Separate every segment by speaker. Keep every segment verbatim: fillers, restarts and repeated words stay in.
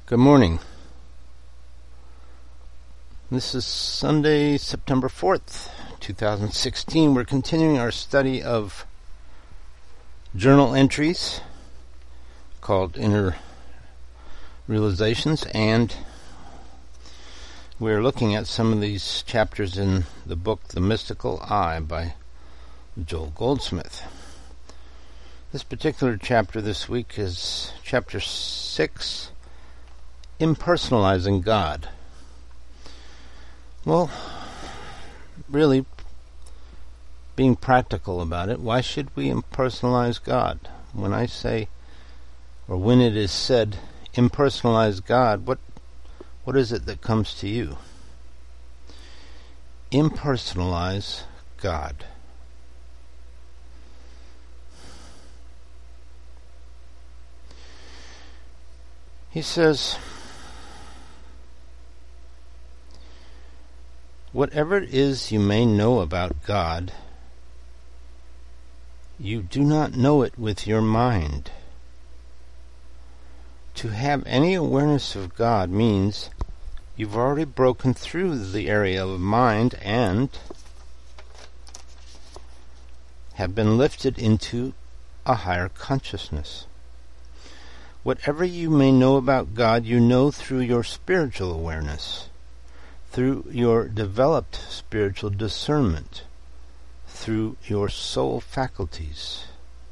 Speaker 1: Good morning. This is Sunday, September fourth, two thousand sixteen. We're continuing our study of journal entries called Inner Realizations, and we're looking at some of these chapters in the book The Mystical Eye by Joel Goldsmith. This particular chapter this week is chapter six, Impersonalizing God. Well, really, being practical about it, why should we impersonalize God? When I say, or when it is said, impersonalize God, what what is it that comes to you? Impersonalize God. He says, whatever it is you may know about God, you do not know it with your mind. To have any awareness of God means you've already broken through the area of mind and have been lifted into a higher consciousness. Whatever you may know about God, you know through your spiritual awareness, through your developed spiritual discernment, through your soul faculties.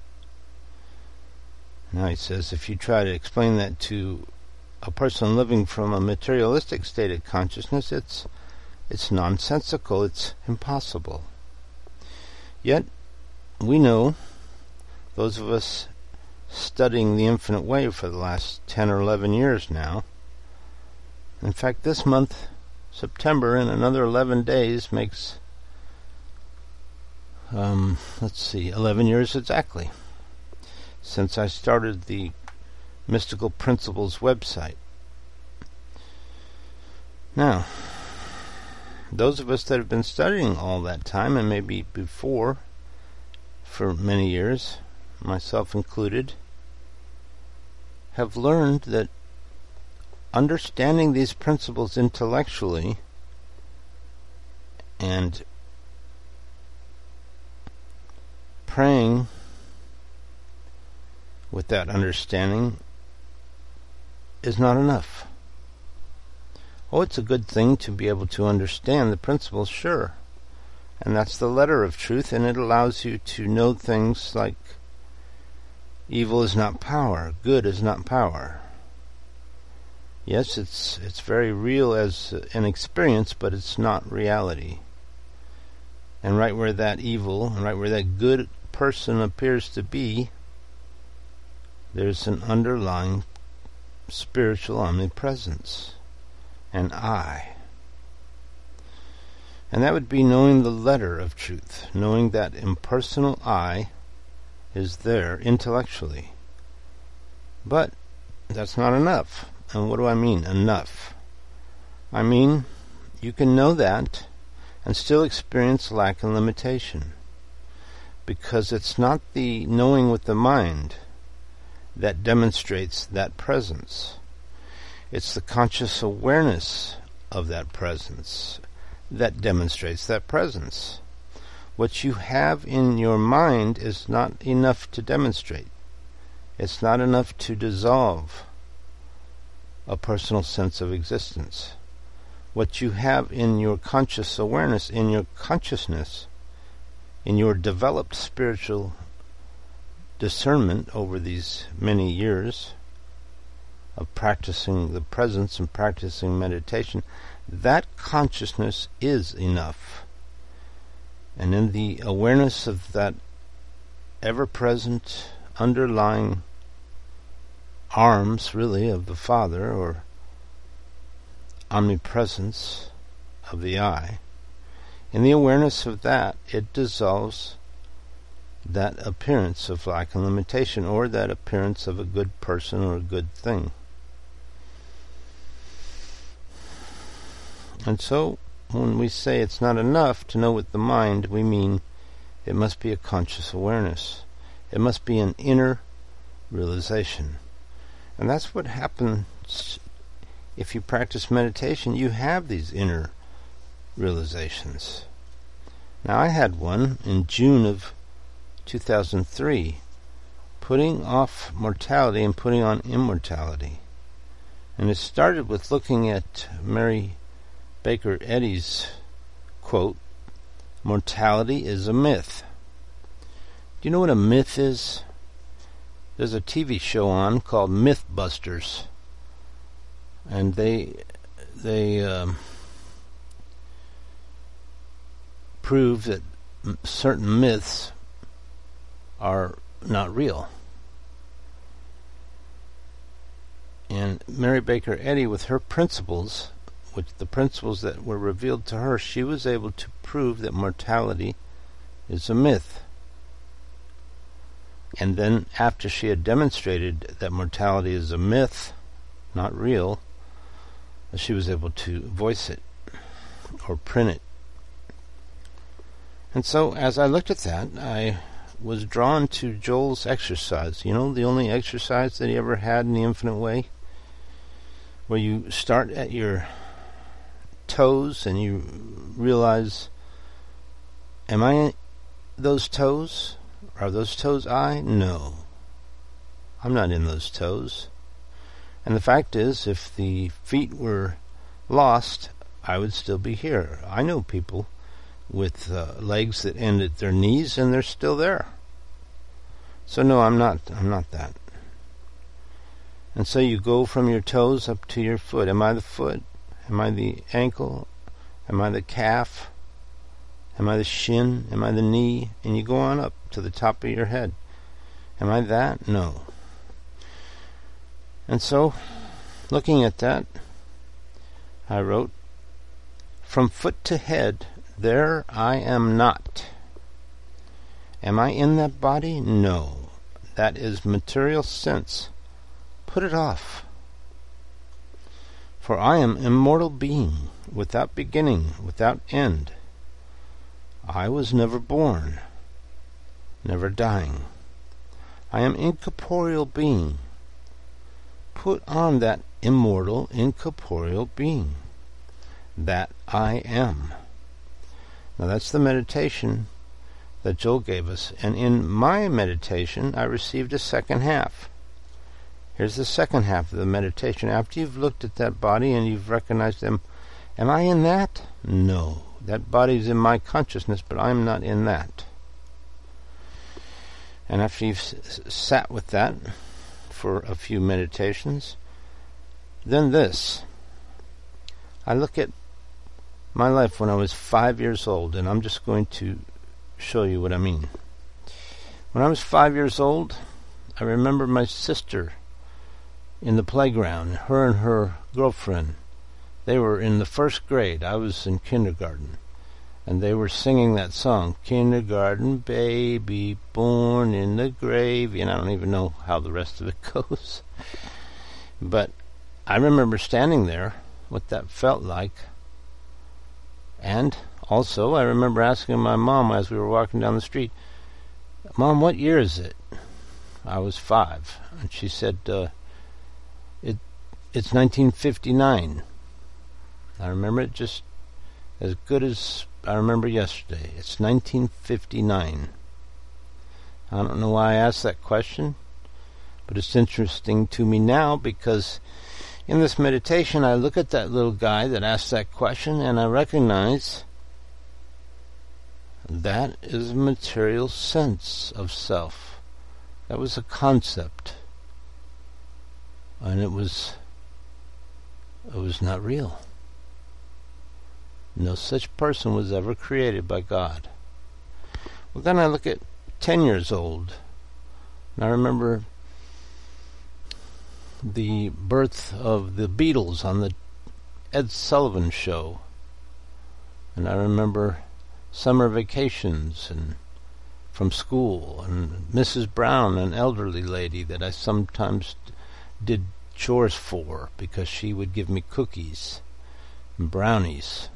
Speaker 1: Now he says, if you try to explain that to a person living from a materialistic state of consciousness, it's it's nonsensical, it's impossible. Yet, we know, those of us studying the infinite way for the last ten or eleven years now, in fact, this month, September, in another eleven days, makes, um, let's see, eleven years exactly, since I started the Mystical Principles website. Now, those of us that have been studying all that time, and maybe before, for many years, myself included, have learned that understanding these principles intellectually and praying with that understanding is not enough. Oh, it's a good thing to be able to understand the principles, sure. And that's the letter of truth, and it allows you to know things like evil is not power, good is not power. Yes, it's it's very real as an experience, but it's not reality. And right where that evil, and right where that good person appears to be, there's an underlying spiritual omnipresence, an I. And that would be knowing the letter of truth, knowing that impersonal I is there intellectually. But that's not enough. And what do I mean, enough? I mean, you can know that and still experience lack and limitation, because it's not the knowing with the mind that demonstrates that presence. It's the conscious awareness of that presence that demonstrates that presence. What you have in your mind is not enough to demonstrate. It's not enough to dissolve a personal sense of existence. What you have in your conscious awareness, in your consciousness, in your developed spiritual discernment over these many years of practicing the presence and practicing meditation, that consciousness is enough. And in the awareness of that ever-present underlying arms, really, of the Father, or omnipresence of the I, in the awareness of that, it dissolves that appearance of lack and limitation, or that appearance of a good person or a good thing. And so, when we say it's not enough to know with the mind, we mean it must be a conscious awareness. It must be an inner realization. And that's what happens if you practice meditation, you have these inner realizations. Now, I had one in June of two thousand three, putting off mortality and putting on immortality. And it started with looking at Mary Baker Eddy's quote, "Mortality is a myth." Do you know what a myth is? There's a T V show on called Mythbusters, and they they um, prove that certain myths are not real. And Mary Baker Eddy, with her principles, which the principles that were revealed to her, she was able to prove that mortality is a myth. And then after she had demonstrated that mortality is a myth, not real, she was able to voice it or print it. And so as I looked at that, I was drawn to Joel's exercise. You know, the only exercise that he ever had in the infinite way, where you start at your toes and you realize, am I those toes? Are those toes I? No. I'm not in those toes. And the fact is, if the feet were lost, I would still be here. I know people with uh, legs that end at their knees and they're still there. So no, I'm not I'm not that. And so you go from your toes up to your foot. Am I the foot? Am I the ankle? Am I the calf? Am I the shin? Am I the knee? And you go on up to the top of your head. Am I that? No. And so, looking at that, I wrote, "From foot to head, there I am not. Am I in that body? No. That is material sense. Put it off. For I am immortal being, without beginning, without end. I was never born, never dying. I am incorporeal being. Put on that immortal, incorporeal being. That I am." Now that's the meditation that Joel gave us. And in my meditation, I received a second half. Here's the second half of the meditation. After you've looked at that body and you've recognized them, am I in that? No. That body's in my consciousness, but I'm not in that. And after you've s- sat with that for a few meditations, then this. I look at my life when I was five years old, and I'm just going to show you what I mean. When I was five years old, I remember my sister in the playground, her and her girlfriend. They were in the first grade. I was in kindergarten. And they were singing that song, "Kindergarten Baby, Born in the Gravy." And I don't even know how the rest of it goes. But I remember standing there, what that felt like. And also, I remember asking my mom as we were walking down the street, "Mom, what year is it?" I was five. And she said, uh, it, it's nineteen fifty-nine. I remember it just as good as I remember yesterday. It's nineteen fifty-nine. I don't know why I asked that question, but it's interesting to me now because in this meditation I look at that little guy that asked that question and I recognize that is a material sense of self. That was a concept. And it was it was not real. No such person was ever created by God. Well, then I look at ten years old, and I remember the birth of the Beatles on the Ed Sullivan Show. And I remember summer vacations and from school, and Missus Brown, an elderly lady that I sometimes did chores for because she would give me cookies and brownies.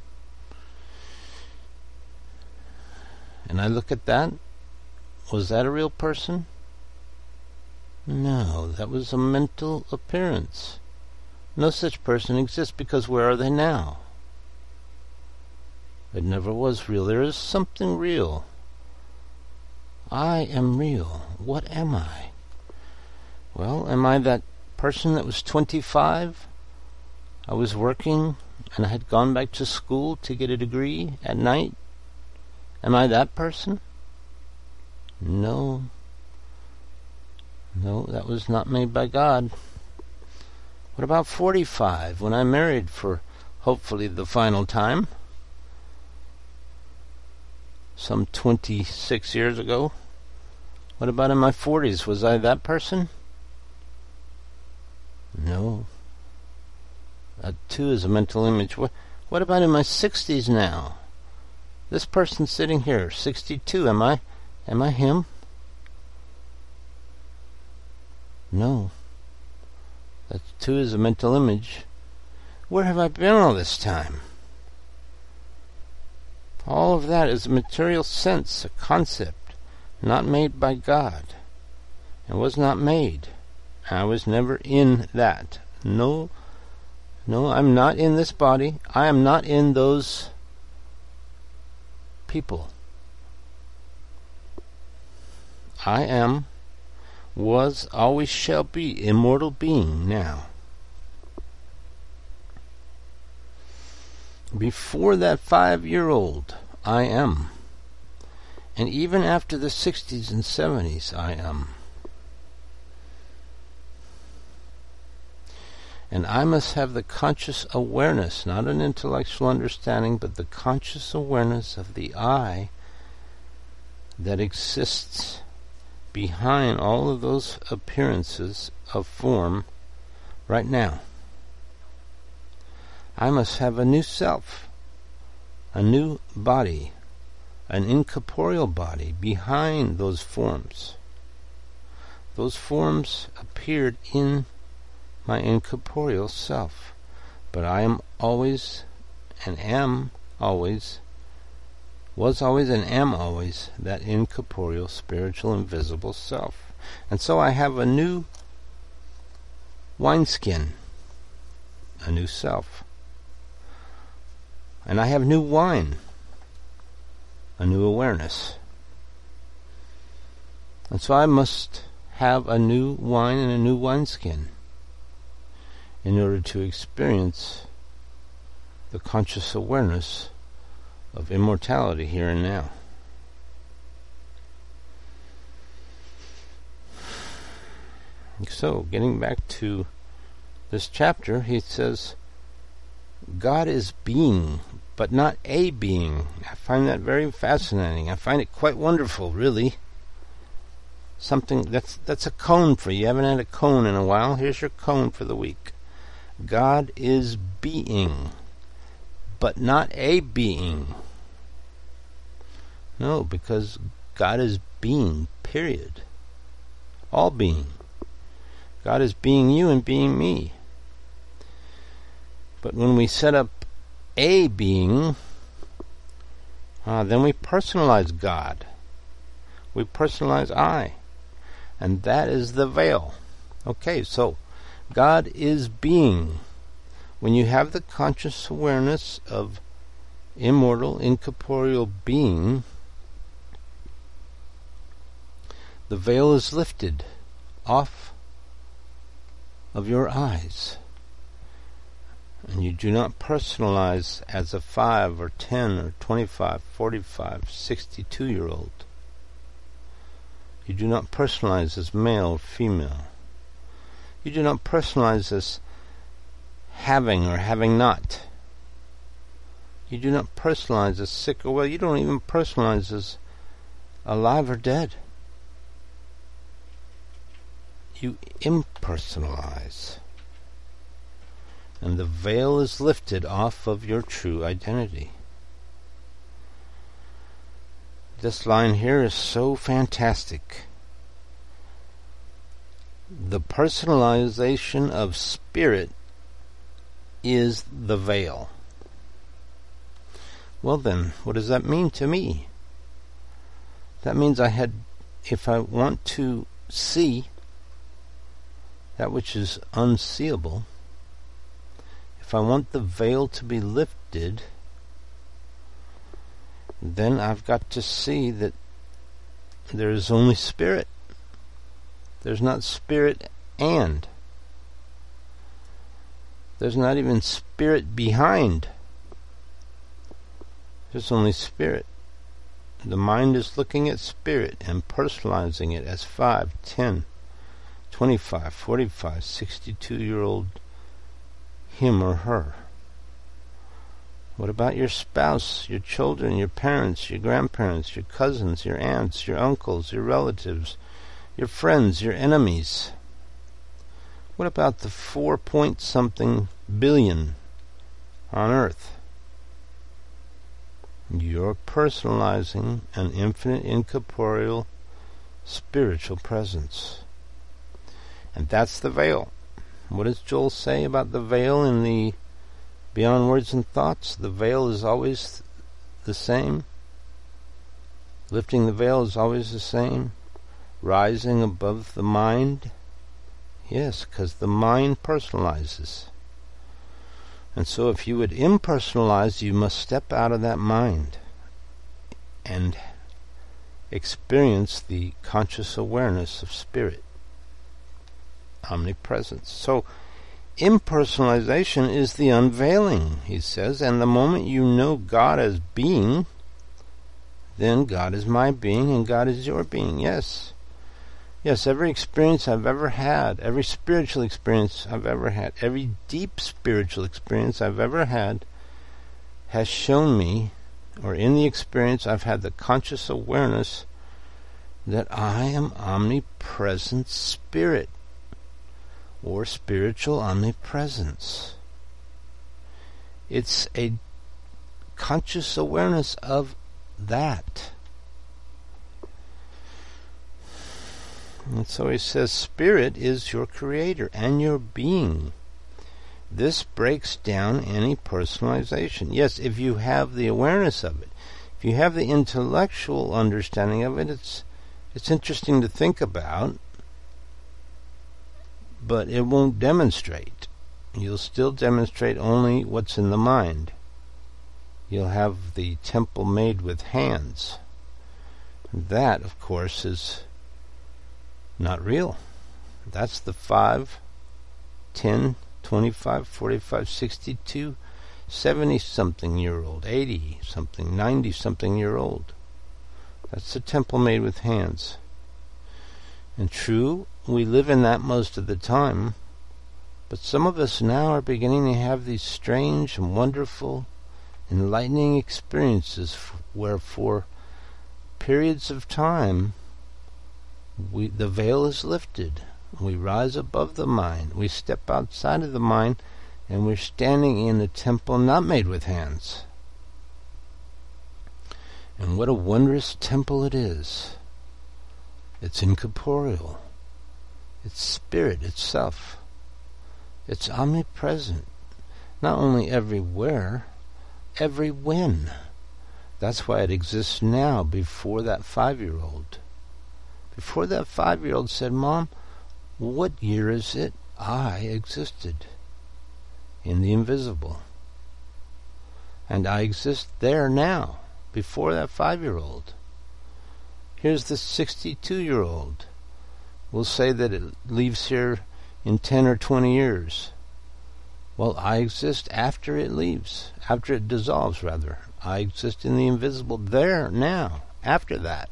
Speaker 1: And I look at that. Was that a real person? No, that was a mental appearance. No such person exists, because where are they now? It never was real. There is something real. I am real. What am I? Well, am I that person that was twenty-five? I was working and I had gone back to school to get a degree at night? Am I that person? No. No, that was not made by God. What about forty-five, when I married for hopefully the final time? Some twenty-six years ago. What about in my forties? Was I that person? No. That too is a mental image. What, what about in my sixties now? This person sitting here, sixty-two, am I, am I him? No. That too is a mental image. Where have I been all this time? All of that is a material sense, a concept, not made by God. It was not made. I was never in that. No, no, I'm not in this body. I am not in those people. I am, was, always shall be, immortal being now. Before that five-year-old, I am. And even after the sixties and seventies, I am. And I must have the conscious awareness, not an intellectual understanding, but the conscious awareness of the I that exists behind all of those appearances of form right now. I must have a new self, a new body, an incorporeal body behind those forms. Those forms appeared in my incorporeal self, but I am always and am always, was always and am always that incorporeal, spiritual, invisible self. And so I have a new wineskin, a new self. And I have new wine, a new awareness. And so I must have a new wine and a new wineskin in order to experience the conscious awareness of immortality here and now. So, getting back to this chapter, he says, God is being, but not a being. I find that very fascinating. I find it quite wonderful, really. Something that's that's a cone for you. You haven't had a cone in a while. Here's your cone for the week. God is being, but not a being. No, because God is being, period. All being. God is being you and being me. But when we set up a being, uh, then we personalize God. We personalize I. And that is the veil. Okay, so God is being. When you have the conscious awareness of immortal, incorporeal being, the veil is lifted off of your eyes. And you do not personalize as a five or ten or twenty-five, forty-five, sixty-two-year-old. You do not personalize as male or female. You do not personalize as having or having not. You do not personalize as sick or well. You don't even personalize as alive or dead. You impersonalize. And the veil is lifted off of your true identity. This line here is so fantastic. The personalization of spirit is the veil. Well then, what does that mean to me? That means I had, if I want to see that which is unseeable, if I want the veil to be lifted, then I've got to see that there is only spirit. There's not spirit and. There's not even spirit behind. There's only spirit. The mind is looking at spirit and personalizing it as five, ten, twenty-five, forty-five, sixty-two-year-old him or her. What about your spouse, your children, your parents, your grandparents, your cousins, your aunts, your uncles, your relatives, your friends, your enemies? What about the four point something billion on earth? You're personalizing an infinite, incorporeal, spiritual presence. And that's the veil. What does Joel say about the veil in the Beyond Words and Thoughts? The veil is always the same. Lifting the veil is always the same. Rising above the mind. Yes, because the mind personalizes. And so if you would impersonalize, you must step out of that mind and experience the conscious awareness of spirit, omnipresence. So impersonalization is the unveiling, he says, and the moment you know God as being, then God is my being and God is your being. Yes. Yes, every experience I've ever had, every spiritual experience I've ever had, every deep spiritual experience I've ever had has shown me, or in the experience I've had the conscious awareness that I am omnipresent spirit, or spiritual omnipresence. It's a conscious awareness of that. And so he says, spirit is your creator and your being. This breaks down any personalization. Yes, if you have the awareness of it, if you have the intellectual understanding of it, it's it's interesting to think about, but it won't demonstrate. You'll still demonstrate only what's in the mind. You'll have the temple made with hands. That, of course, is not real. That's the five, ten, twenty-five, forty-five, sixty-two, seventy-something year old, eighty-something, ninety-something year old. That's the temple made with hands. And true, we live in that most of the time, but some of us now are beginning to have these strange and wonderful, enlightening experiences where for periods of time We, the veil is lifted. We rise above the mind. We step outside of the mind, and we're standing in a temple not made with hands. And what a wondrous temple it is. It's incorporeal. It's spirit itself. It's omnipresent. Not only everywhere, every when. That's why it exists now, before that five-year-old. Before that five-year-old said, Mom, what year is it I existed in the invisible? And I exist there now, before that five-year-old. Here's the sixty-two-year-old. We'll say that it leaves here in ten or twenty years. Well, I exist after it leaves, after it dissolves, rather. I exist in the invisible there, now, after that.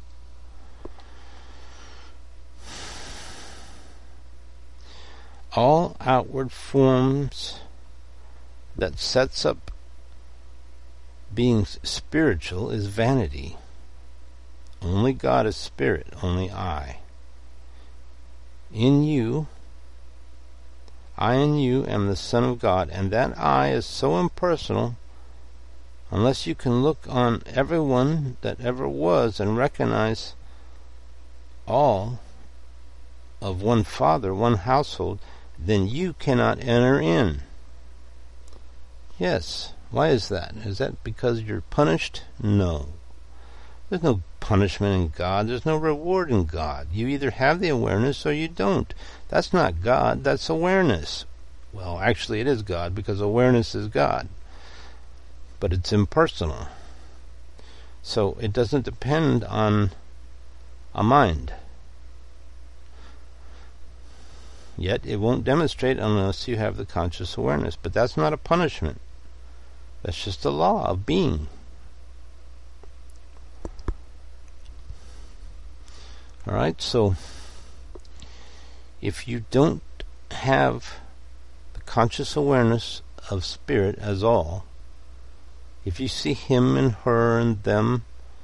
Speaker 1: All outward forms that sets up being spiritual is vanity. Only God is spirit, only I. In you, I in you am the Son of God, and that I is so impersonal, unless you can look on everyone that ever was and recognize all of one Father, one household, then you cannot enter in. Yes. Why is that? Is that because you're punished? No. There's no punishment in God. There's no reward in God. You either have the awareness or you don't. That's not God. That's awareness. Well, actually it is God, because awareness is God. But it's impersonal. So it doesn't depend on a mind. Yet it won't demonstrate unless you have the conscious awareness. But that's not a punishment. That's just a law of being. Alright, so if you don't have the conscious awareness of spirit as all, if you see him and her and them,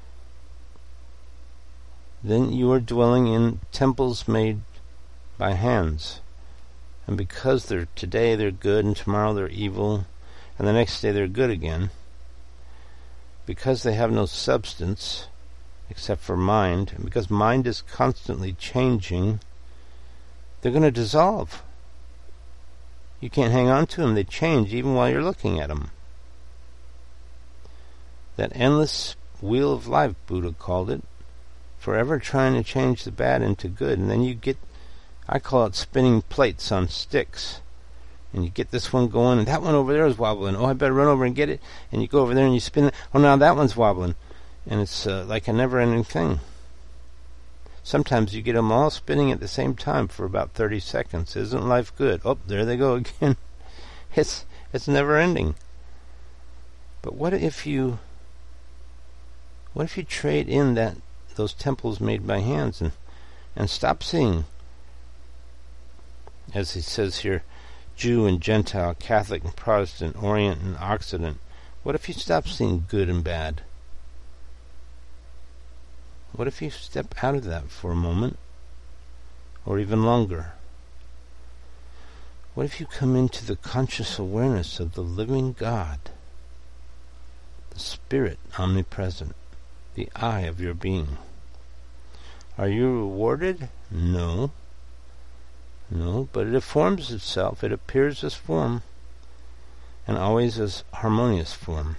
Speaker 1: then you are dwelling in temples made by hands. And because they're today they're good and tomorrow they're evil and the next day they're good again, because they have no substance except for mind, and because mind is constantly changing, they're going to dissolve. You can't hang on to them. They change even while you're looking at them. That endless wheel of life, Buddha called it, forever trying to change the bad into good. And then you get, I call it spinning plates on sticks. And you get this one going, and that one over there is wobbling. Oh, I better run over and get it. And you go over there and you spin it. Oh, now that one's wobbling. And it's uh, like a never-ending thing. Sometimes you get them all spinning at the same time for about thirty seconds. Isn't life good? Oh, there they go again. It's it's never-ending. But what if you what if you trade in that those temples made by hands and and stop seeing, as he says here, Jew and Gentile, Catholic and Protestant, Orient and Occident? What if you stop seeing good and bad? What if you step out of that for a moment, or even longer? What if you come into the conscious awareness of the living God, the Spirit omnipresent, the I of your being? Are you rewarded? No. No, but it forms itself. It appears as form, and always as harmonious form.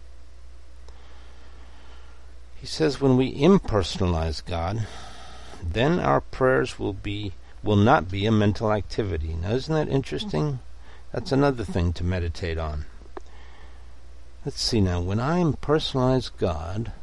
Speaker 1: He says when we impersonalize God, then our prayers will be will not be a mental activity. Now, isn't that interesting? That's another thing to meditate on. Let's see now. When I impersonalize God,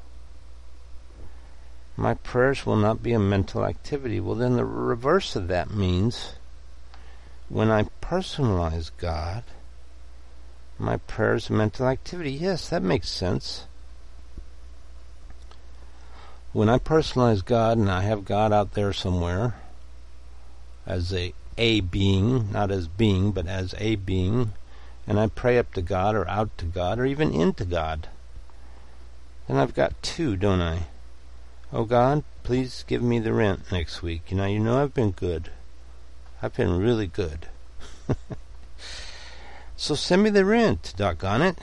Speaker 1: my prayers will not be a mental activity. Well, then the reverse of that means when I personalize God, my prayers are mental activity. Yes, that makes sense. When I personalize God and I have God out there somewhere as a a being, not as being, but as a being, and I pray up to God or out to God or even into God, then I've got two, don't I? Oh God, please give me the rent next week. You know, you know I've been good. I've been really good. So send me the rent, doggone it.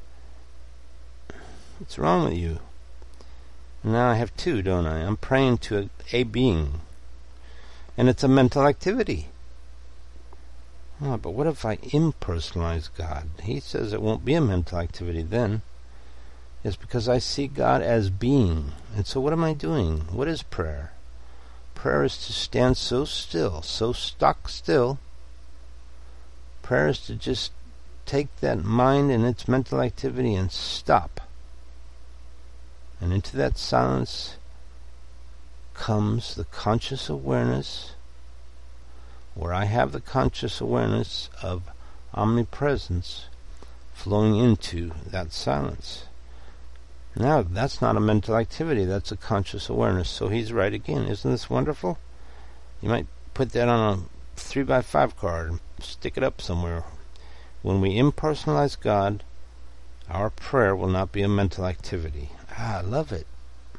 Speaker 1: What's wrong with you? Now I have two, don't I? I'm praying to a, a being. And it's a mental activity. Oh, but what if I impersonalize God? He says it won't be a mental activity then. It's because I see God as being. And so what am I doing? What is prayer? Prayer is to stand so still, so stock still. Prayer is to just take that mind and its mental activity and stop. And into that silence comes the conscious awareness, where I have the conscious awareness of omnipresence flowing into that silence. Now, that's not a mental activity, that's a conscious awareness. So he's right again. Isn't this wonderful? You might put that on a three by five card and stick it up somewhere. When we impersonalize God, our prayer will not be a mental activity. Ah, I love it.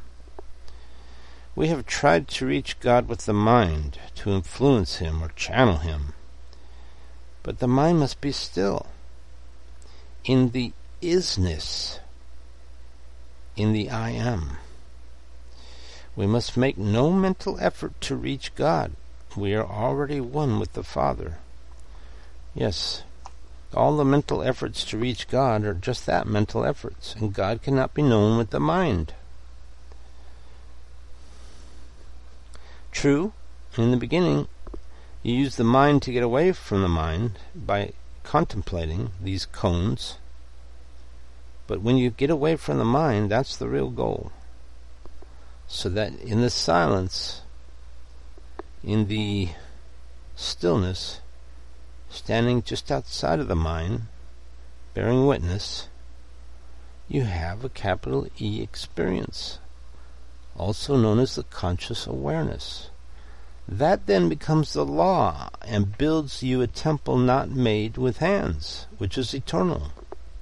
Speaker 1: We have tried to reach God with the mind, to influence him or channel him. But the mind must be still. In the isness, in the I am. We must make no mental effort to reach God. We are already one with the Father. Yes, all the mental efforts to reach God are just that, mental efforts, and God cannot be known with the mind. True, in the beginning, You use the mind to get away from the mind by contemplating these cones. But when you get away from the mind, that's the real goal. So that in the silence, in the stillness, standing just outside of the mind, bearing witness, you have a capital E experience, also known as the conscious awareness. That then becomes the law and builds you a temple not made with hands, which is eternal.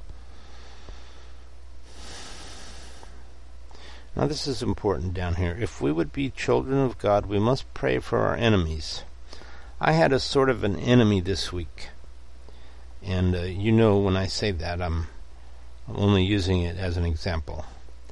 Speaker 1: Now this is important down here. If we would be children of God, we must pray for our enemies. I had a sort of an enemy this week. And uh, you know when I say that, I'm, I'm only using it as an example.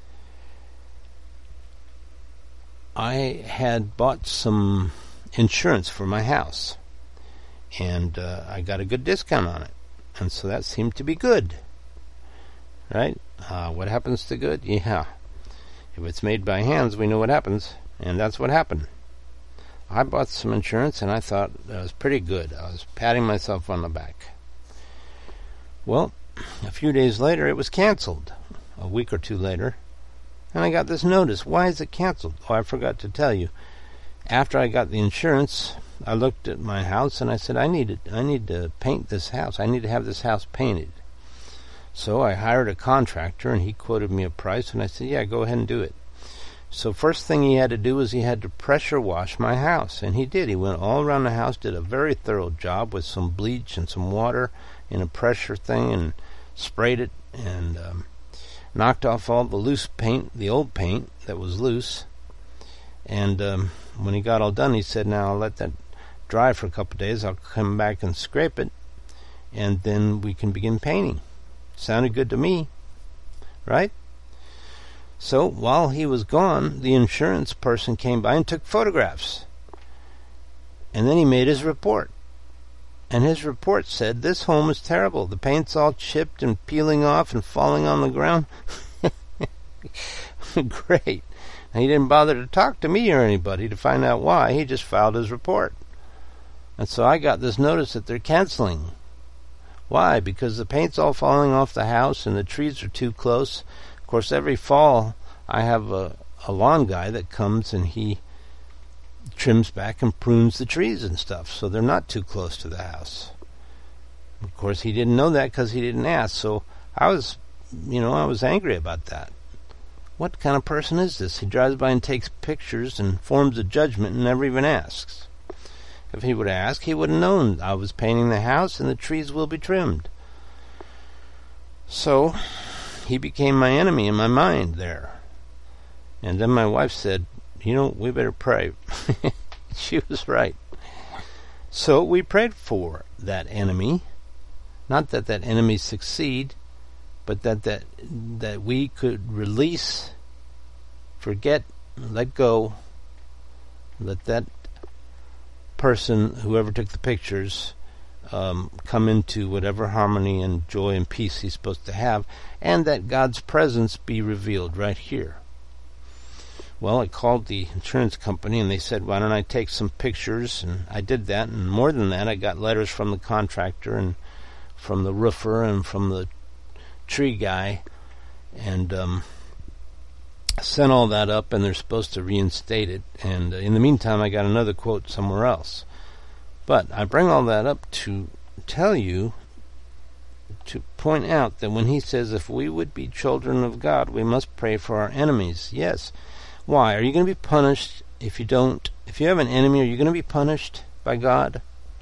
Speaker 1: I had bought some insurance for my house, and uh, I got a good discount on it, and so that seemed to be good, right? Uh, what happens to good? Yeah, if it's made by hands, we know what happens, and that's what happened. I bought some insurance, and I thought that was pretty good. I was patting myself on the back. Well, a few days later, it was canceled, a week or two later. And I got this notice. Why is it canceled? Oh, I forgot to tell you. After I got the insurance, I looked at my house and I said, I need it. I need to paint this house. I need to have this house painted. So I hired a contractor and he quoted me a price and I said, yeah, go ahead and do it. So first thing he had to do was he had to pressure wash my house. And he did. He went all around the house, did a very thorough job with some bleach and some water in a pressure thing and sprayed it and um, knocked off all the loose paint, the old paint that was loose. And um, when he got all done, he said, now I'll let that dry for a couple of days. I'll come back and scrape it, and then we can begin painting. Sounded good to me, right? So while he was gone, the insurance person came by and took photographs. And then he made his report. And his report said, this home is terrible. The paint's all chipped and peeling off and falling on the ground. Great. And he didn't bother to talk to me or anybody to find out why. He just filed his report. And so I got this notice that they're canceling. Why? Because the paint's all falling off the house and the trees are too close. Of course, every fall I have a, a lawn guy that comes and he trims back and prunes the trees and stuff, so they're not too close to the house. Of course, he didn't know that because he didn't ask, so I was, you know, I was angry about that. What kind of person is this? He drives by and takes pictures and forms a judgment and never even asks. If he would ask, he would have known I was painting the house and the trees will be trimmed. So, he became my enemy in my mind there. And then my wife said, you know, we better pray. She was right. So we prayed for that enemy. Not that that enemy succeed, but that, that, that we could release, forget, let go, let that person, whoever took the pictures, um, come into whatever harmony and joy and peace he's supposed to have, and that God's presence be revealed right here. Well, I called the insurance company, and they said, why don't I take some pictures? And I did that, and more than that, I got letters from the contractor and from the roofer and from the tree guy, and um, sent all that up, and they're supposed to reinstate it. And uh, in the meantime, I got another quote somewhere else. But I bring all that up to tell you, to point out that when he says, if we would be children of God, we must pray for our enemies. Yes. Why? Are you going to be punished if you don't? If you have an enemy, are you going to be punished by God?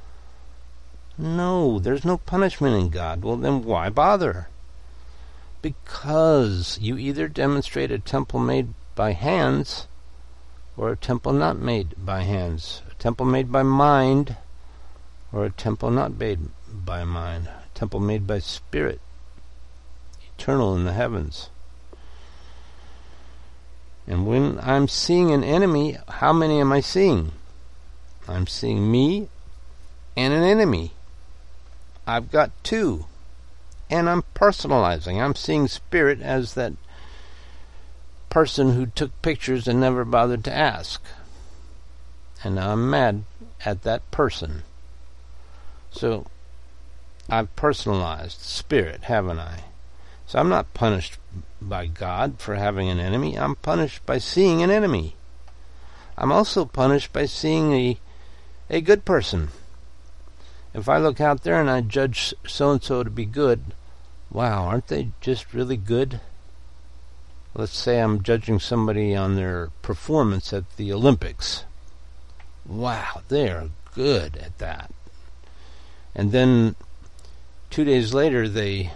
Speaker 1: No, there's no punishment in God. Well, then why bother? Because you either demonstrate a temple made by hands or a temple not made by hands. A temple made by mind or a temple not made by mind. A temple made by spirit, eternal in the heavens. And when I'm seeing an enemy, how many am I seeing? I'm seeing me and an enemy. I've got two. And I'm personalizing. I'm seeing spirit as that person who took pictures and never bothered to ask. And now I'm mad at that person. So I've personalized spirit, haven't I? So I'm not punished by God for having an enemy. I'm punished by seeing an enemy. I'm also punished by seeing a a good person. If I look out there and I judge so-and-so to be good, wow, aren't they just really good? Let's say I'm judging somebody on their performance at the Olympics. Wow, they are good at that. And then two days later they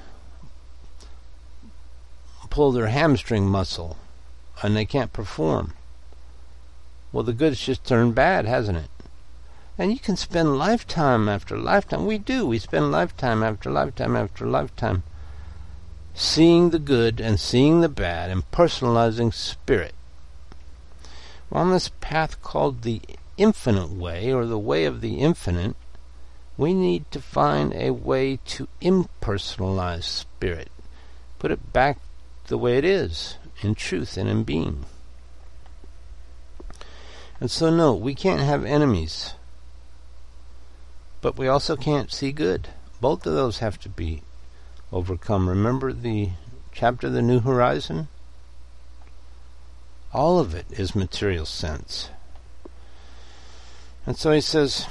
Speaker 1: pull their hamstring muscle and they can't perform. Well, the good's just turned bad, hasn't it? And you can spend lifetime after lifetime. We do. We spend lifetime after lifetime after lifetime seeing the good and seeing the bad and personalizing spirit. Well, on this path called the infinite way, or the way of the infinite, we need to find a way to impersonalize spirit. Put it back the way it is, in truth and in being. And so, no, we can't have enemies. But we also can't see good. Both of those have to be overcome. Remember the chapter, The New Horizon? All of it is material sense. And so he says,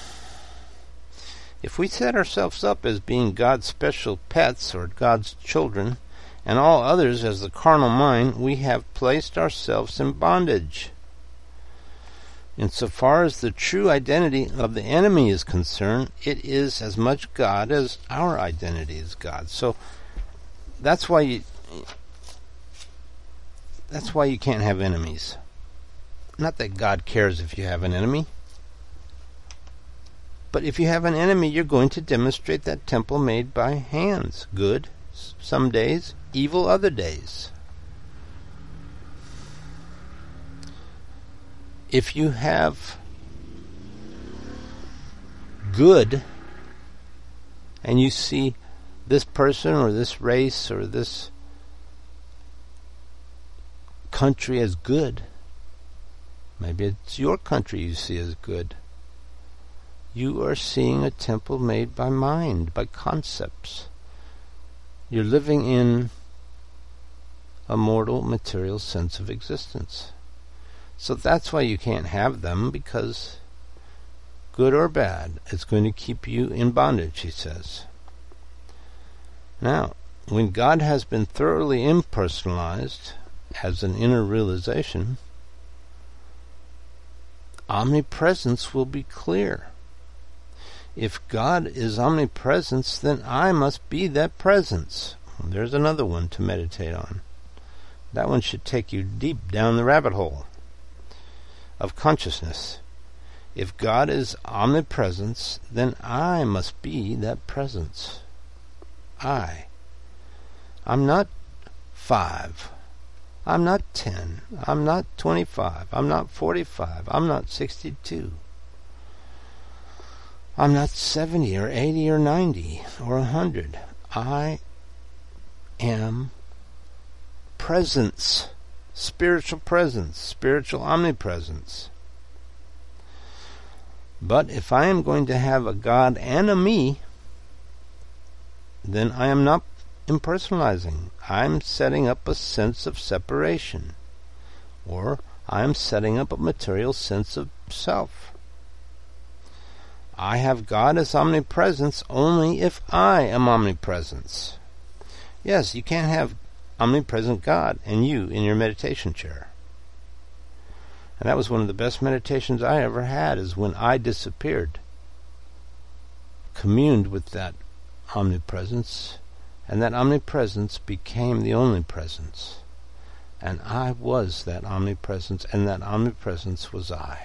Speaker 1: if we set ourselves up as being God's special pets or God's children, and all others as the carnal mind, we have placed ourselves in bondage. Insofar as the true identity of the enemy is concerned, it is as much God as our identity is God. So that's why you that's why you can't have enemies. Not that God cares if you have an enemy. But if you have an enemy, you're going to demonstrate that temple made by hands. Good some days, evil other days. If you have good and you see this person or this race or this country as good, maybe it's your country you see as good, you are seeing a temple made by mind, by concepts. You're living in a mortal, material sense of existence. So that's why you can't have them, because good or bad, it's going to keep you in bondage, he says. Now, when God has been thoroughly impersonalized as an inner realization, omnipresence will be clear. If God is omnipresence, then I must be that presence. There's another one to meditate on. That one should take you deep down the rabbit hole of consciousness. If God is omnipresence, then I must be that presence. I. I'm not five. I'm not ten. I'm not twenty-five. I'm not forty-five. I'm not sixty-two. I'm not seventy or eighty or ninety or a hundred. I am presence. Spiritual presence, spiritual omnipresence. But if I am going to have a God and a me, then I am not impersonalizing. I'm setting up a sense of separation. Or I'm setting up a material sense of self. I have God as omnipresence only if I am omnipresence. Yes, you can't have omnipresent God and you in your meditation chair. And that was one of the best meditations I ever had, is when I disappeared, communed with that omnipresence, and that omnipresence became the only presence. And I was that omnipresence, and that omnipresence was I.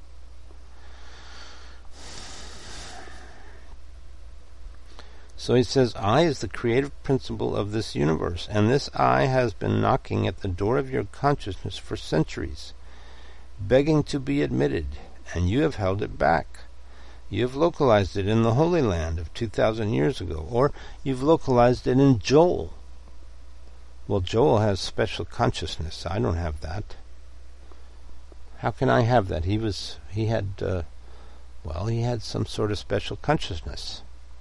Speaker 1: So he says, I is the creative principle of this universe, and this I has been knocking at the door of your consciousness for centuries, begging to be admitted, and you have held it back. You have localized it in the Holy Land of two thousand years ago, or you've localized it in Joel. Well, Joel has special consciousness. I don't have that. How can I have that? He was, he had uh, Well, he had some sort of special consciousness.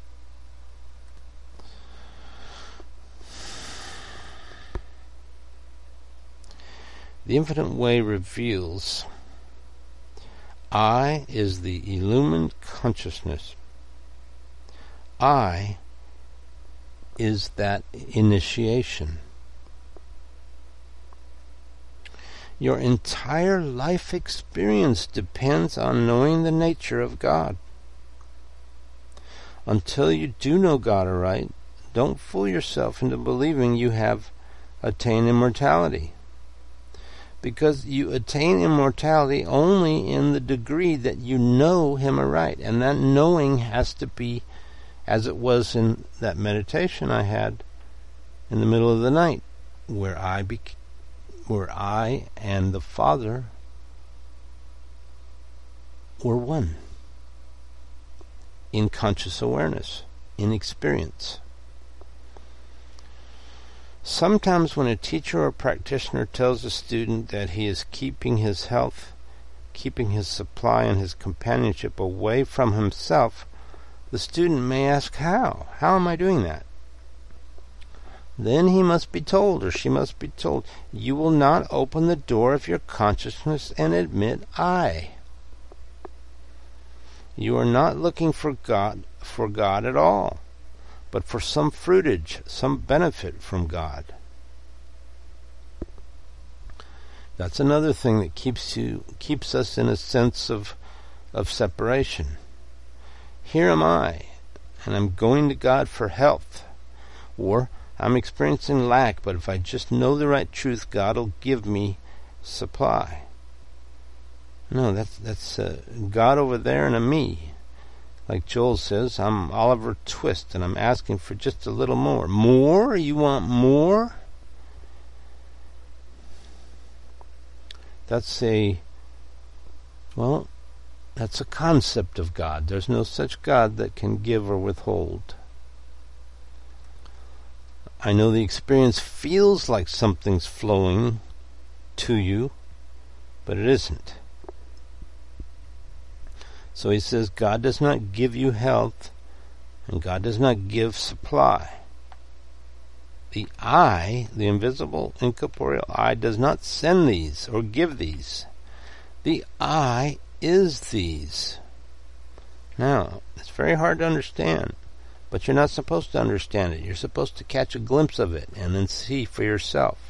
Speaker 1: The infinite way reveals I is the illumined consciousness. I is that initiation. Your entire life experience depends on knowing the nature of God. Until you do know God aright, don't fool yourself into believing you have attained immortality. Because you attain immortality only in the degree that you know Him aright. And that knowing has to be, as it was in that meditation I had in the middle of the night, where I became where I and the Father were one in conscious awareness, in experience. Sometimes when a teacher or practitioner tells a student that he is keeping his health, keeping his supply and his companionship away from himself, the student may ask, how? How am I doing that? Then he must be told, or she must be told, you will not open the door of your consciousness and admit I. You are not looking for God, for God at all, but for some fruitage, some benefit from God. That's another thing that keeps you, keeps us in a sense of, of separation. Here am I, and I'm going to God for health, or I'm experiencing lack, but if I just know the right truth, God will give me supply. No, that's that's uh, God over there and a me. Like Joel says, I'm Oliver Twist, and I'm asking for just a little more. More? You want more? That's a, well, that's a concept of God. There's no such God that can give or withhold. I know the experience feels like something's flowing to you, but it isn't. So he says, God does not give you health, and God does not give supply. The I, the invisible, incorporeal I, does not send these or give these. The I is these. Now, it's very hard to understand. But you're not supposed to understand it. You're supposed to catch a glimpse of it and then see for yourself.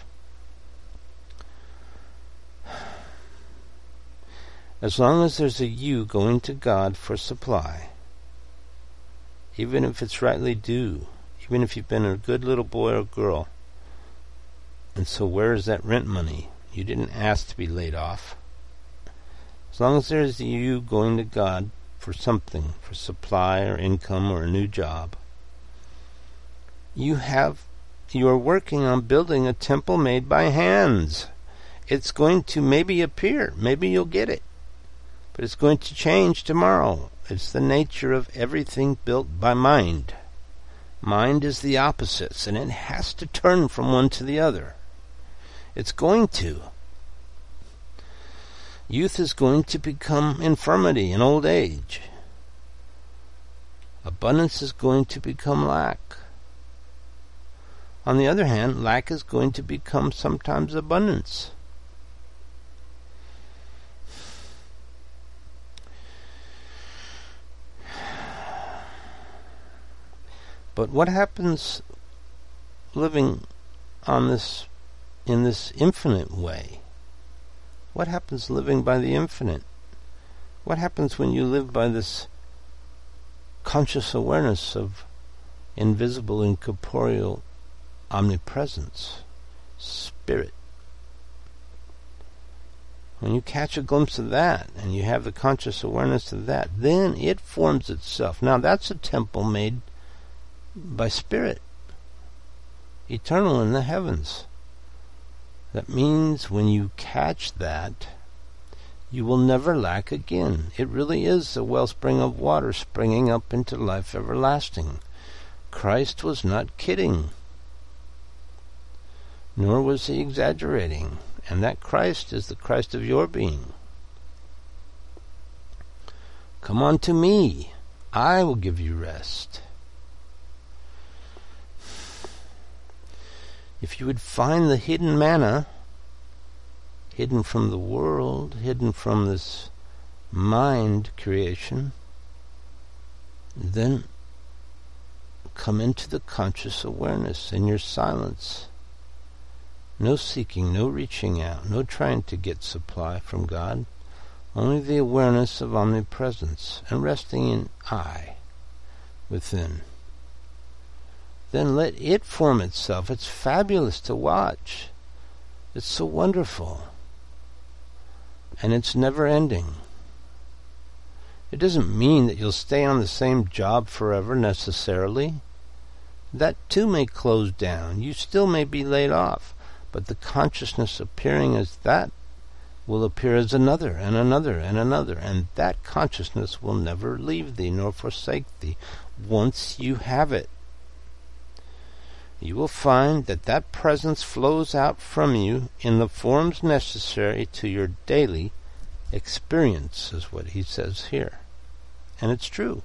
Speaker 1: As long as there's a you going to God for supply, even if it's rightly due, even if you've been a good little boy or girl, and so where is that rent money? You didn't ask to be laid off. As long as there's a you going to God for something, for supply or income or a new job, you have, you are working on building a temple made by hands. It's going to maybe appear, maybe you'll get it, but it's going to change tomorrow. It's the nature of everything built by mind. Mind is the opposites, and it has to turn from one to the other. It's going to. Youth is going to become infirmity and old age. Abundance is going to become lack. On the other hand, lack is going to become sometimes abundance. But what happens living on this, in this infinite way? What happens living by the infinite? What happens when you live by this conscious awareness of invisible, incorporeal omnipresence, spirit? When you catch a glimpse of that, and you have the conscious awareness of that, then it forms itself. Now that's a temple made by spirit, eternal in the heavens. That means when you catch that, you will never lack again. It really is a wellspring of water springing up into life everlasting. Christ was not kidding, nor was he exaggerating, and that Christ is the Christ of your being. Come on to me. I will give you rest. If you would find the hidden manna, hidden from the world, hidden from this mind creation, then come into the conscious awareness in your silence. No seeking, no reaching out, no trying to get supply from God. Only the awareness of omnipresence and resting in I within. Then let it form itself. It's fabulous to watch. It's so wonderful. And it's never ending. It doesn't mean that you'll stay on the same job forever necessarily. That too may close down. You still may be laid off. But the consciousness appearing as that will appear as another and another and another. And that consciousness will never leave thee nor forsake thee once you have it. You will find that that presence flows out from you in the forms necessary to your daily experience, is what he says here. And it's true.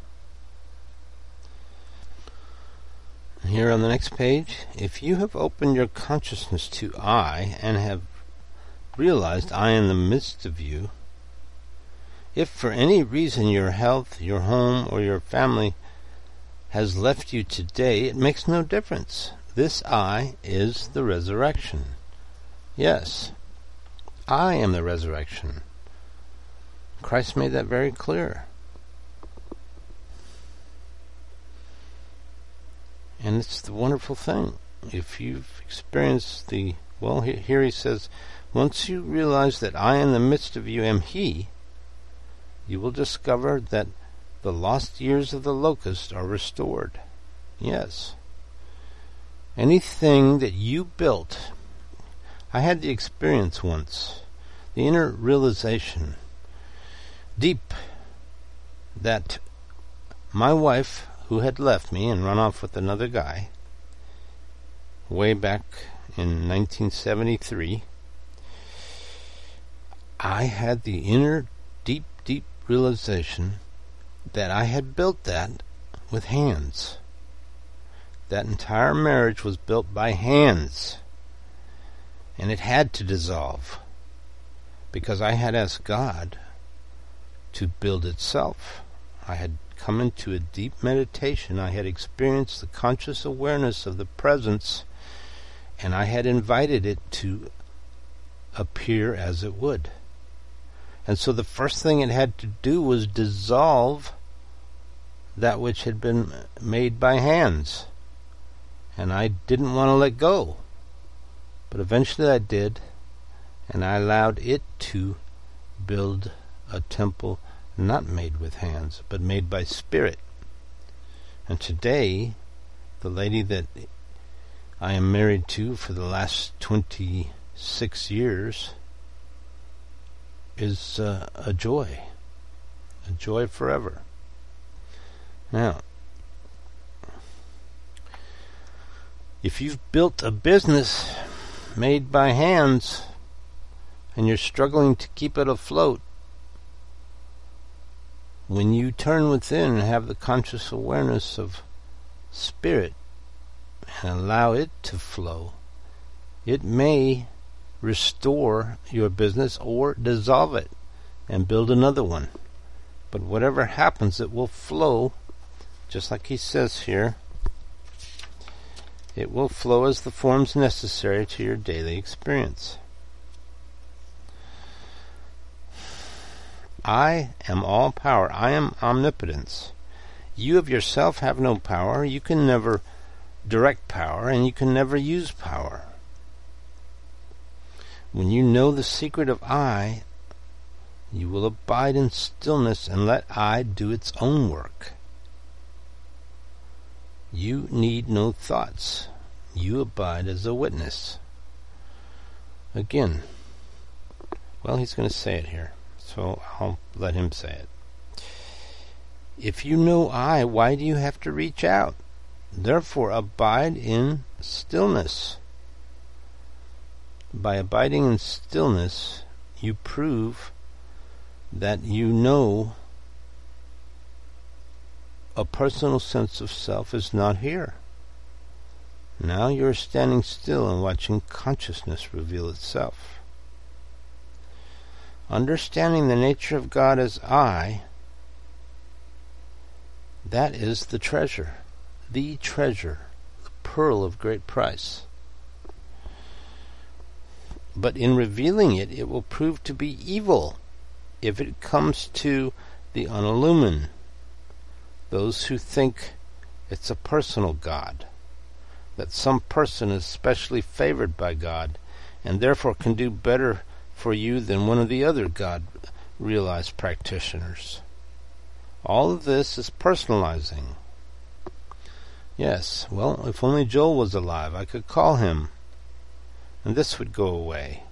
Speaker 1: Here on the next page, if you have opened your consciousness to I and have realized I in the midst of you, if for any reason your health, your home, or your family has left you today, it makes no difference. This I is the resurrection. Yes, I am the resurrection. Christ made that very clear. And it's the wonderful thing. If you've experienced the, well, here he says, once you realize that I in the midst of you am he, you will discover that the lost years of the locust are restored. Yes. Anything that you built, I had the experience once, the inner realization, deep, that my wife, who had left me and run off with another guy, way back in nineteen seventy-three, I had the inner, deep, deep realization that I had built that with hands. That entire marriage was built by hands. And it had to dissolve. Because I had asked God to build itself. I had come into a deep meditation. I had experienced the conscious awareness of the presence. And I had invited it to appear as it would. And so the first thing it had to do was dissolve that which had been made by hands. And I didn't want to let go. But eventually I did, and I allowed it to build a temple not made with hands, but made by spirit. And today, the lady that I am married to for the last twenty-six years is uh, a joy. A joy forever. Now, if you've built a business made by hands and you're struggling to keep it afloat, when you turn within and have the conscious awareness of spirit and allow it to flow, it may restore your business or dissolve it and build another one. But whatever happens, it will flow, just like he says here. It will flow as the forms necessary to your daily experience. I am all power. I am omnipotence. You of yourself have no power. You can never direct power, and you can never use power. When you know the secret of I, you will abide in stillness and let I do its own work. You need no thoughts. You abide as a witness. Again, well, he's going to say it here, so I'll let him say it. If you know I, why do you have to reach out? Therefore, abide in stillness. By abiding in stillness, you prove that you know a personal sense of self is not here. Now you are standing still and watching consciousness reveal itself. Understanding the nature of God as I, that is the treasure, the treasure, the pearl of great price. But in revealing it, it will prove to be evil if it comes to the unillumined, those who think it's a personal God, that some person is specially favored by God and therefore can do better for you than one of the other God-realized practitioners. All of this is personalizing. Yes, well, if only Joel was alive, I could call him, and this would go away.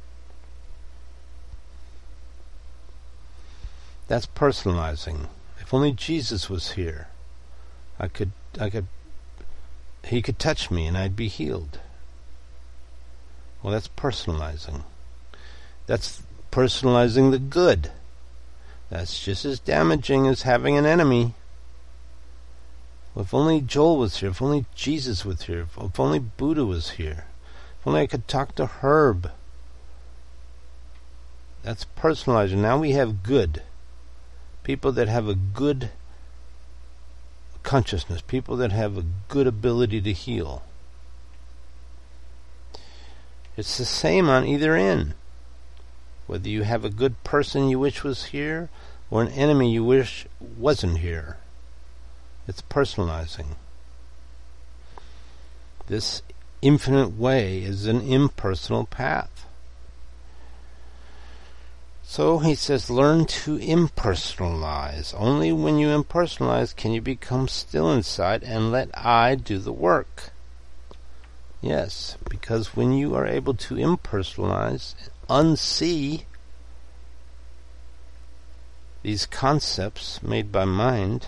Speaker 1: That's personalizing. If only Jesus was here, I could, I could, he could touch me and I'd be healed. Well, that's personalizing. That's personalizing the good. That's just as damaging as having an enemy. Well, if only Joel was here, if only Jesus was here, if only Buddha was here, if only I could talk to Herb. That's personalizing. Now we have good. People that have a good consciousness, people that have a good ability to heal. It's the same on either end. Whether you have a good person you wish was here or an enemy you wish wasn't here. It's personalizing. This infinite way is an impersonal path. So he says, learn to impersonalize. Only when you impersonalize can you become still inside and let I do the work. Yes, because when you are able to impersonalize, unsee these concepts made by mind,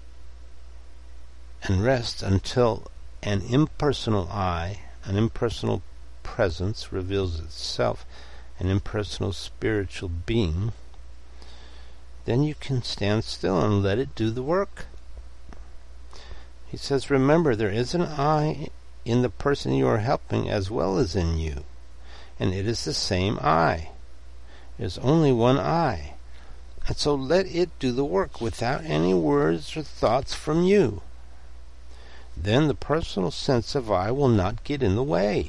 Speaker 1: and rest until an impersonal I, an impersonal presence reveals itself, an impersonal spiritual being, then you can stand still and let it do the work. He says, remember, there is an I in the person you are helping as well as in you, and it is the same I. There's only one I, and so let it do the work without any words or thoughts from you. Then the personal sense of I will not get in the way.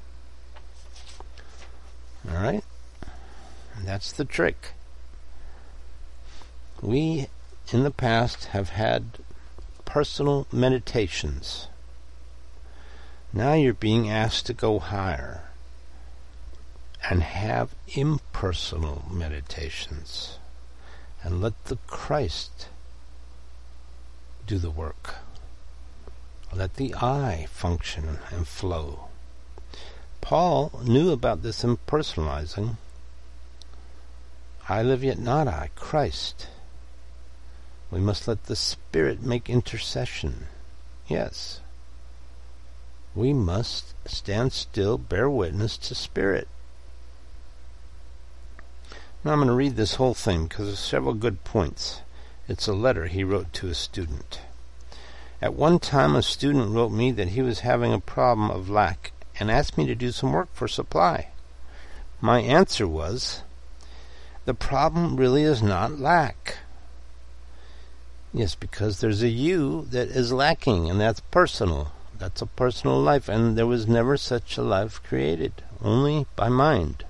Speaker 1: All right? And that's the trick. We, in the past, have had personal meditations. Now you're being asked to go higher and have impersonal meditations and let the Christ do the work. Let the I function and flow. Paul knew about this impersonalizing. I live yet not I, Christ. We must let the Spirit make intercession. Yes. We must stand still, bear witness to Spirit. Now I'm going to read this whole thing because there's several good points. It's a letter he wrote to a student. At one time a student wrote me that he was having a problem of lack and asked me to do some work for supply. My answer was, the problem really is not lack. Yes, because there's a you that is lacking, and that's personal. That's a personal life, and there was never such a life created, only by mind.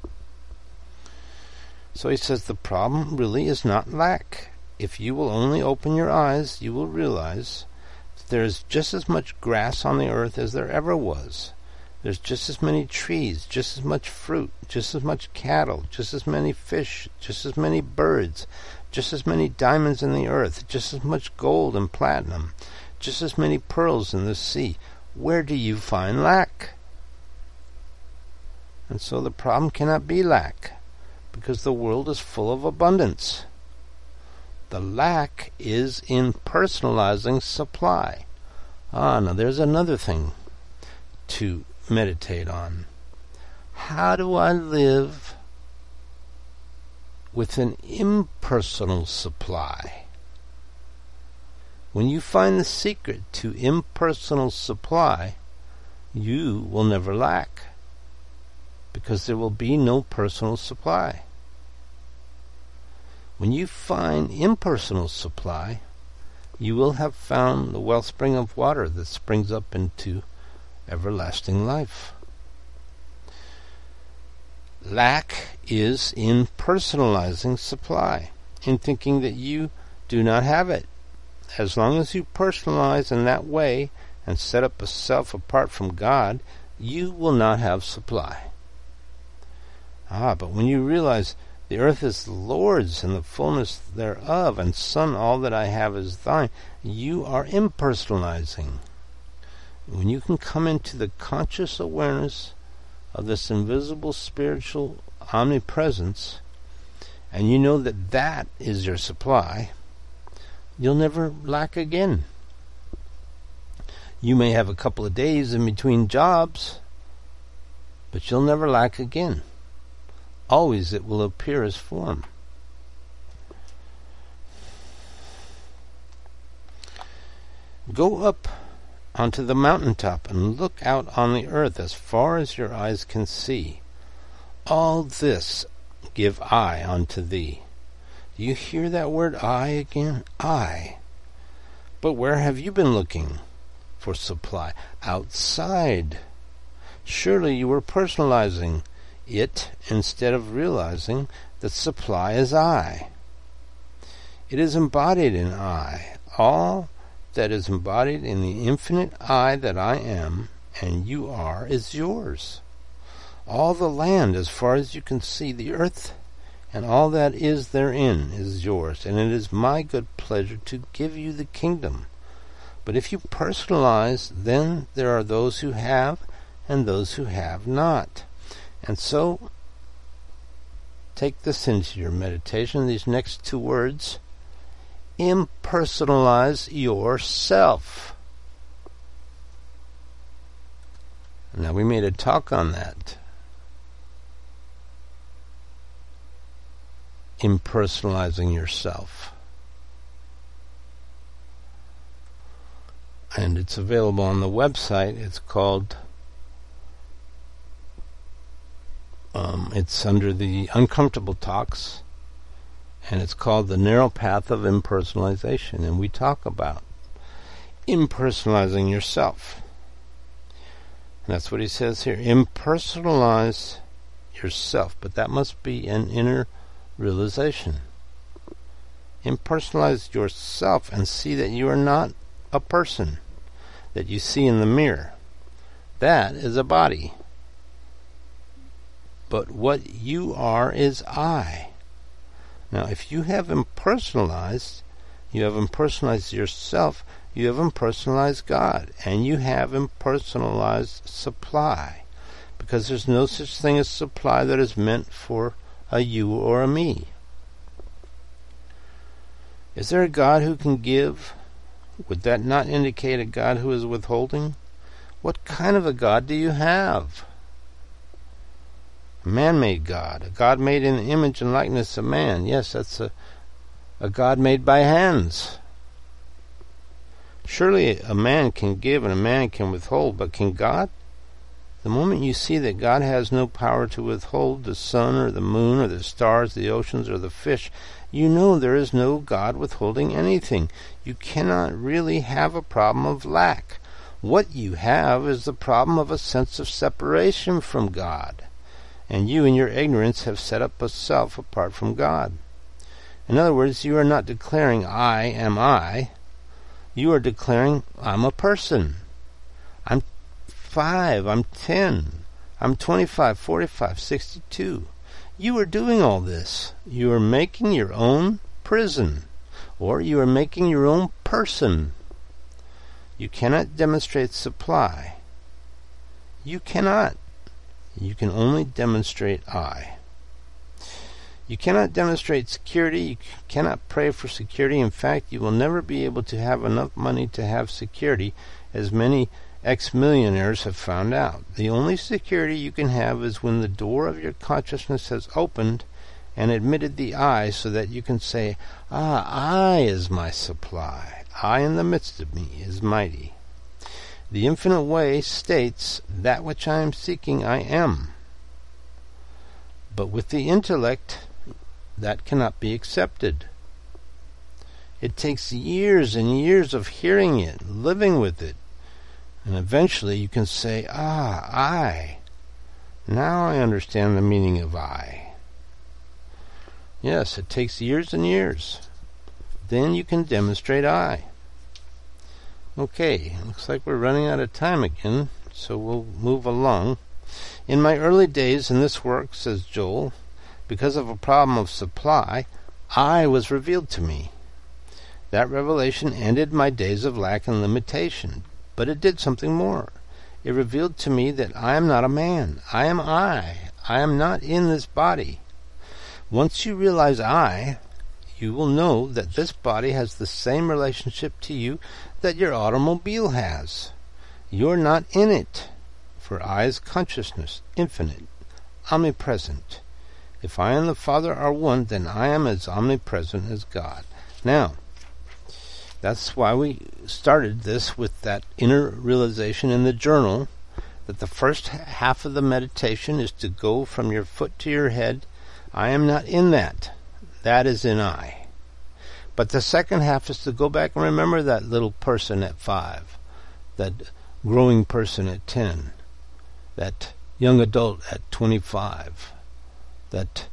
Speaker 1: So he says the problem really is not lack. If you will only open your eyes, you will realize that there is just as much grass on the earth as there ever was. There's just as many trees, just as much fruit, just as much cattle, just as many fish, just as many birds, just as many diamonds in the earth, just as much gold and platinum, just as many pearls in the sea. Where do you find lack? And so the problem cannot be lack, because the world is full of abundance. The lack is in personalizing supply. Ah, now there's another thing to meditate on. How do I live with an impersonal supply? When you find the secret to impersonal supply, you will never lack, because there will be no personal supply. When you find impersonal supply, you will have found the wellspring of water that springs up into everlasting life. Lack is in personalizing supply, in thinking that you do not have it. As long as you personalize in that way and set up a self apart from God, you will not have supply. Ah, but when you realize the earth is the Lord's and the fullness thereof, and Son, all that I have is thine, you are impersonalizing. When you can come into the conscious awareness of this invisible spiritual omnipresence, and you know that that is your supply, you'll never lack again. You may have a couple of days in between jobs, but you'll never lack again. Always it will appear as form. Go up onto the mountaintop and look out on the earth as far as your eyes can see. All this give I unto thee. Do you hear that word I again? I. But where have you been looking for supply? Outside. Surely you were personalizing it instead of realizing that supply is I. It is embodied in I. All that is embodied in the infinite I that I am and you are is yours. All the land, as far as you can see, the earth, and all that is therein is yours, and it is my good pleasure to give you the kingdom. But if you personalize, then there are those who have and those who have not. And so, take this into your meditation, these next two words: impersonalize yourself. Now, we made a talk on that. Impersonalizing yourself. And it's available on the website. It's called Um, it's under the Uncomfortable Talks, and it's called The Narrow Path of Impersonalization, and we talk about impersonalizing yourself. And that's what he says here. Impersonalize yourself, but that must be an inner realization. Impersonalize yourself and see that you are not a person that you see in the mirror. That is a body. But what you are is I. Now, if you have impersonalized, you have impersonalized yourself, you have impersonalized God, and you have impersonalized supply, because there's no such thing as supply that is meant for a you or a me. Is there a God who can give? Would that not indicate a God who is withholding? What kind of a God do you have? A man-made God, a God made in the image and likeness of man. Yes, that's a, a God made by hands. Surely a man can give and a man can withhold, but can God? The moment you see that God has no power to withhold the sun or the moon or the stars, the oceans or the fish, you know there is no God withholding anything. You cannot really have a problem of lack. What you have is the problem of a sense of separation from God. And you in your ignorance have set up a self apart from God. In other words, you are not declaring, I am I. You are declaring, I'm a person. I'm five, I'm ten, I'm twenty-five, forty-five, sixty-two. You are doing all this. You are making your own prison, or you are making your own person. You cannot demonstrate supply. You cannot. You can only demonstrate I. You cannot demonstrate security. You cannot pray for security. In fact, you will never be able to have enough money to have security, as many ex-millionaires have found out. The only security you can have is when the door of your consciousness has opened and admitted the I, so that you can say, ah, I is my supply. I in the midst of me is mighty. The infinite way states, that which I am seeking I am. But with the intellect, that cannot be accepted. It takes years and years of hearing it, living with it, and eventually you can say, ah, I. Now I understand the meaning of I. Yes, it takes years and years. Then you can demonstrate I. Okay, looks like we're running out of time again, so we'll move along. In my early days in this work, says Joel, because of a problem of supply, I was revealed to me. That revelation ended my days of lack and limitation, but it did something more. It revealed to me that I am not a man. I am I. I am not in this body. Once you realize I, you will know that this body has the same relationship to you that your automobile has. You're not in it, for I is consciousness, infinite, omnipresent. If I and the Father are one, then I am as omnipresent as God. Now, that's why we started this with that inner realization in the journal, that the first half of the meditation is to go from your foot to your head. I am not in that. That is in I. But the second half is to go back and remember that little person at five, that growing person at ten, that young adult at twenty-five, that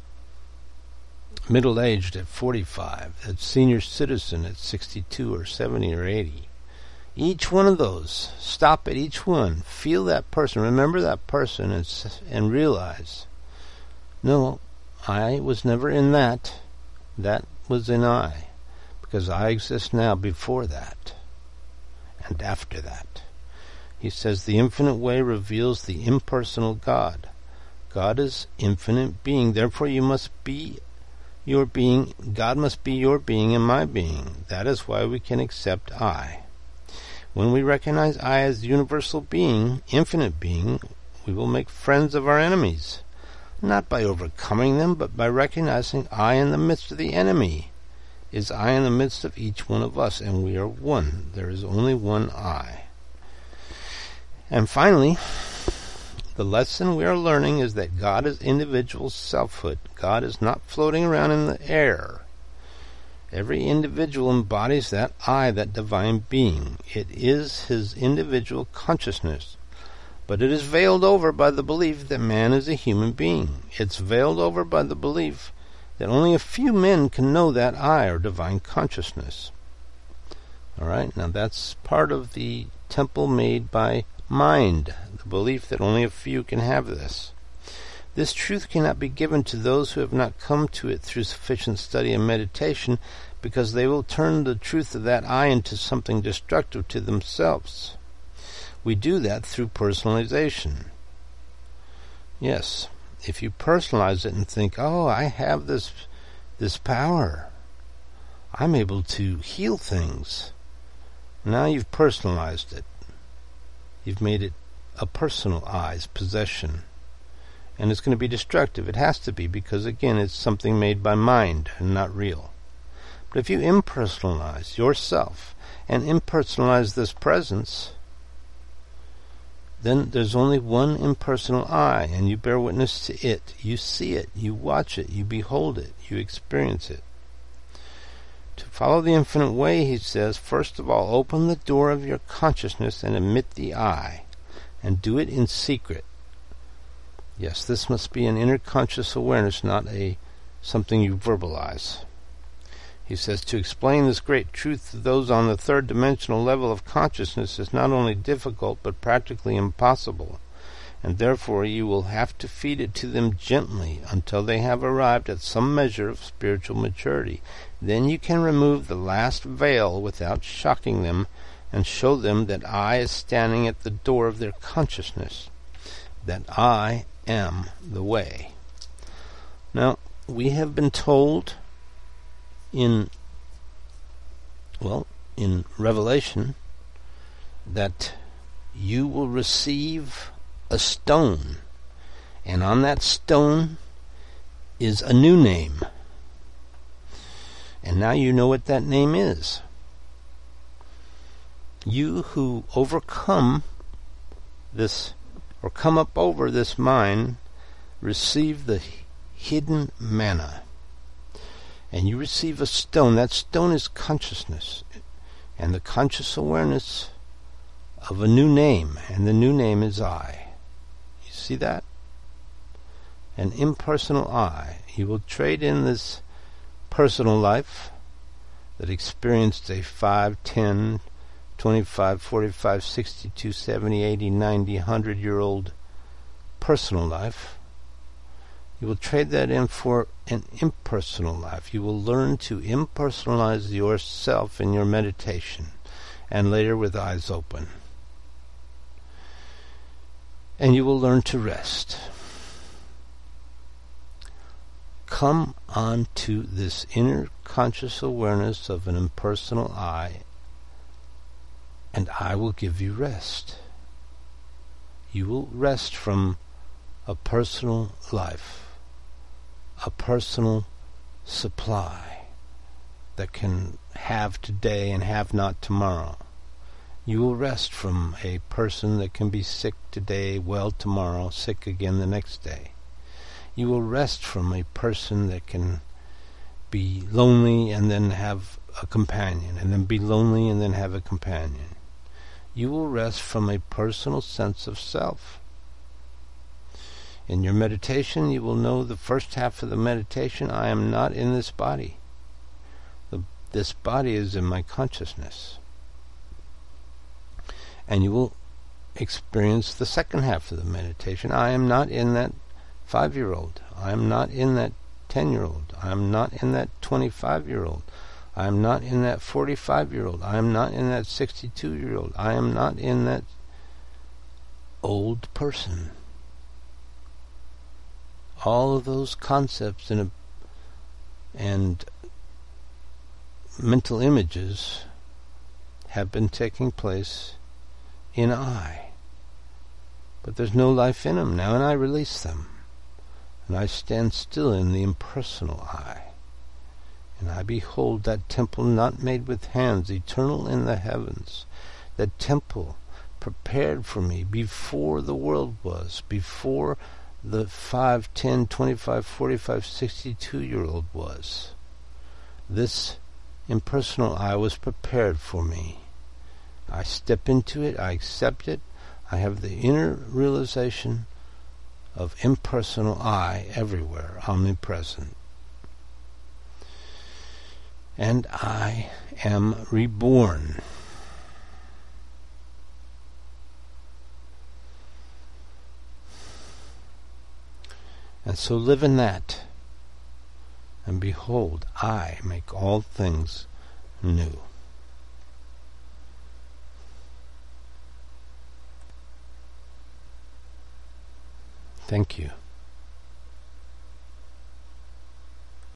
Speaker 1: middle-aged at forty-five, that senior citizen at sixty-two or seventy or eighty. Each one of those, stop at each one, feel that person, remember that person, and, and realize, no, I was never in that. That was in I, because I exist now before that and after that. He says the infinite way reveals the impersonal God. God is infinite being, therefore you must be your being, God must be your being and my being. That is why we can accept I. When we recognize I as universal being, infinite being, we will make friends of our enemies, not by overcoming them, but by recognizing I in the midst of the enemy is I in the midst of each one of us, and we are one. There is only one I. And finally, the lesson we are learning is that God is individual selfhood. God is not floating around in the air. Every individual embodies that I, that divine being. It is his individual consciousness. But it is veiled over by the belief that man is a human being. It's veiled over by the belief that only a few men can know that I, or divine consciousness. All right, now that's part of the temple made by mind, the belief that only a few can have this. This truth cannot be given to those who have not come to it through sufficient study and meditation, because they will turn the truth of that I into something destructive to themselves. We do that through personalization. Yes, if you personalize it and think, oh, I have this this power, I'm able to heal things. Now you've personalized it. You've made it a personal I's possession. And it's going to be destructive. It has to be, because again, it's something made by mind and not real. But if you impersonalize yourself and impersonalize this presence, then there's only one impersonal I, and you bear witness to it. You see it, you watch it, you behold it, you experience it. To follow the infinite way, he says, first of all, open the door of your consciousness and admit the I, and do it in secret. Yes, this must be an inner conscious awareness, not a something you verbalize. He says, to explain this great truth to those on the third dimensional level of consciousness is not only difficult, but practically impossible, and therefore you will have to feed it to them gently until they have arrived at some measure of spiritual maturity. Then you can remove the last veil without shocking them, and show them that I is standing at the door of their consciousness, that I am the way. Now, we have been told in, well, in Revelation, that you will receive a stone, and on that stone is a new name. And now you know what that name is. You who overcome this, or come up over this mind, receive the hidden manna. And you receive a stone. That stone is consciousness, and the conscious awareness of a new name, and the new name is I. You see that? An impersonal I. You will trade in this personal life that experienced a five, ten, twenty-five, forty-five, sixty-two, seventy, eighty, ninety, one hundred year old personal life. You will trade that in for an impersonal life. You will learn to impersonalize yourself in your meditation, and later with eyes open. And you will learn to rest. Come on to this inner conscious awareness of an impersonal I, and I will give you rest. You will rest from a personal life, a personal supply that can have today and have not tomorrow. You will rest from a person that can be sick today, well tomorrow, sick again the next day. You will rest from a person that can be lonely and then have a companion, and then be lonely and then have a companion. You will rest from a personal sense of self. In your meditation, you will know the first half of the meditation, I am not in this body. The, this body is in my consciousness. And you will experience the second half of the meditation, I am not in that five-year-old. I am not in that ten-year-old. I am not in that twenty-five-year-old. I am not in that forty-five-year-old. I am not in that sixty-two-year-old. I am not in that old person. All of those concepts and, and mental images have been taking place in I. But there's no life in them now, and I release them. And I stand still in the impersonal I. And I behold that temple not made with hands, eternal in the heavens. That temple prepared for me before the world was, before the five, ten, twenty-five, forty-five, sixty-two-year-old was. This impersonal I was prepared for me. I step into it, I accept it, I have the inner realization of impersonal I everywhere, omnipresent. And I am reborn. And so live in that. And behold, I make all things new. Thank you.